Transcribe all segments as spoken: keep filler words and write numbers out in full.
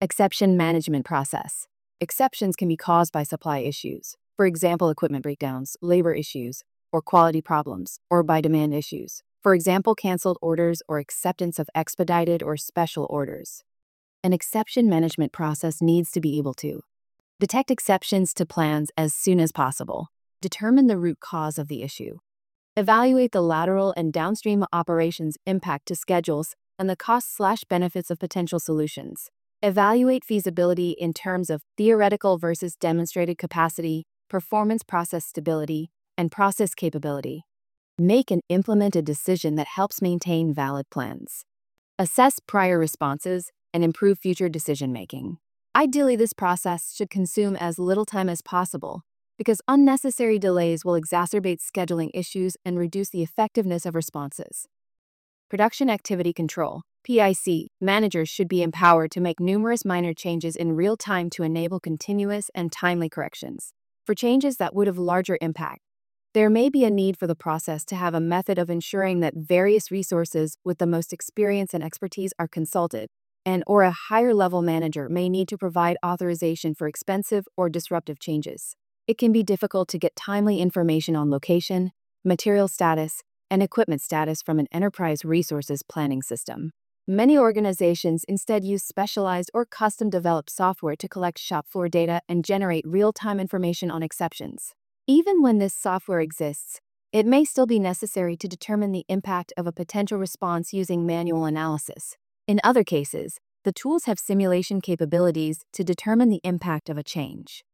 Exception management process. Exceptions can be caused by supply issues, for example, equipment breakdowns, labor issues, or quality problems, or by demand issues, for example, canceled orders or acceptance of expedited or special orders. An exception management process needs to be able to detect exceptions to plans as soon as possible, determine the root cause of the issue, evaluate the lateral and downstream operations impact to schedules and the cost/benefits of potential solutions, evaluate feasibility in terms of theoretical versus demonstrated capacity, performance process stability, and process capability. Make and implement a decision that helps maintain valid plans. Assess prior responses and improve future decision-making. Ideally, this process should consume as little time as possible because unnecessary delays will exacerbate scheduling issues and reduce the effectiveness of responses. Production Activity Control, P I C, managers should be empowered to make numerous minor changes in real time to enable continuous and timely corrections. For changes that would have larger impact, there may be a need for the process to have a method of ensuring that various resources with the most experience and expertise are consulted, and or a higher-level manager may need to provide authorization for expensive or disruptive changes. It can be difficult to get timely information on location, material status, and equipment status from an enterprise resources planning system. Many organizations instead use specialized or custom-developed software to collect shop floor data and generate real-time information on exceptions. Even when this software exists, it may still be necessary to determine the impact of a potential response using manual analysis. In other cases, the tools have simulation capabilities to determine the impact of a change.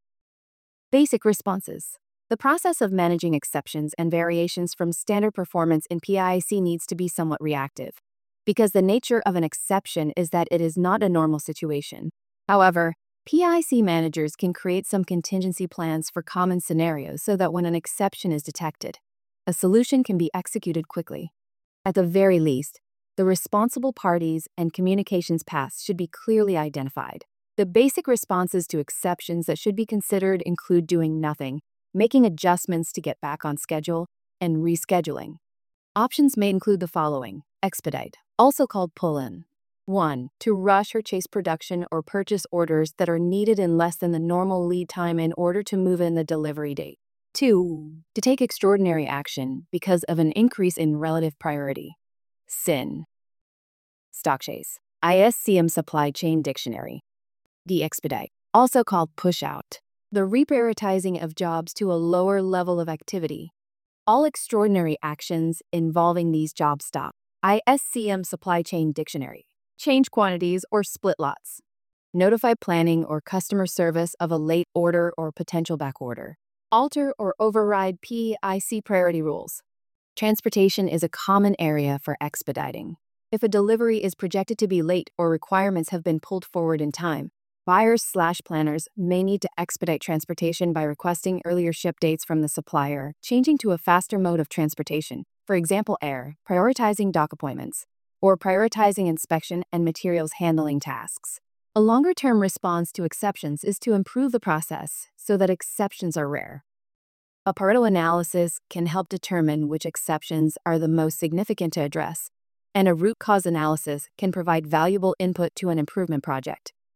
Basic responses. The process of managing exceptions and variations from standard performance in P I C needs to be somewhat reactive, because the nature of an exception is that it is not a normal situation. However, P I C managers can create some contingency plans for common scenarios so that when an exception is detected, a solution can be executed quickly. At the very least, the responsible parties and communications paths should be clearly identified. The basic responses to exceptions that should be considered include doing nothing, making adjustments to get back on schedule, and rescheduling. Options may include the following. Expedite, also called pull-in. one. To rush or chase production or purchase orders that are needed in less than the normal lead time in order to move in the delivery date. two. To take extraordinary action because of an increase in relative priority. S I N. Stockchase, I S C M Supply Chain Dictionary. De-expedite, also called push-out. The reprioritizing of jobs to a lower level of activity. All extraordinary actions involving these jobs stop. I S C M Supply Chain Dictionary. Change quantities or split lots. Notify planning or customer service of a late order or potential backorder. Alter or override P I C priority rules. Transportation is a common area for expediting. If a delivery is projected to be late or requirements have been pulled forward in time, buyers slash planners may need to expedite transportation by requesting earlier ship dates from the supplier, changing to a faster mode of transportation, for example air, prioritizing dock appointments, or prioritizing inspection and materials handling tasks. A longer-term response to exceptions is to improve the process so that exceptions are rare. A Pareto analysis can help determine which exceptions are the most significant to address, and a root cause analysis can provide valuable input to an improvement project.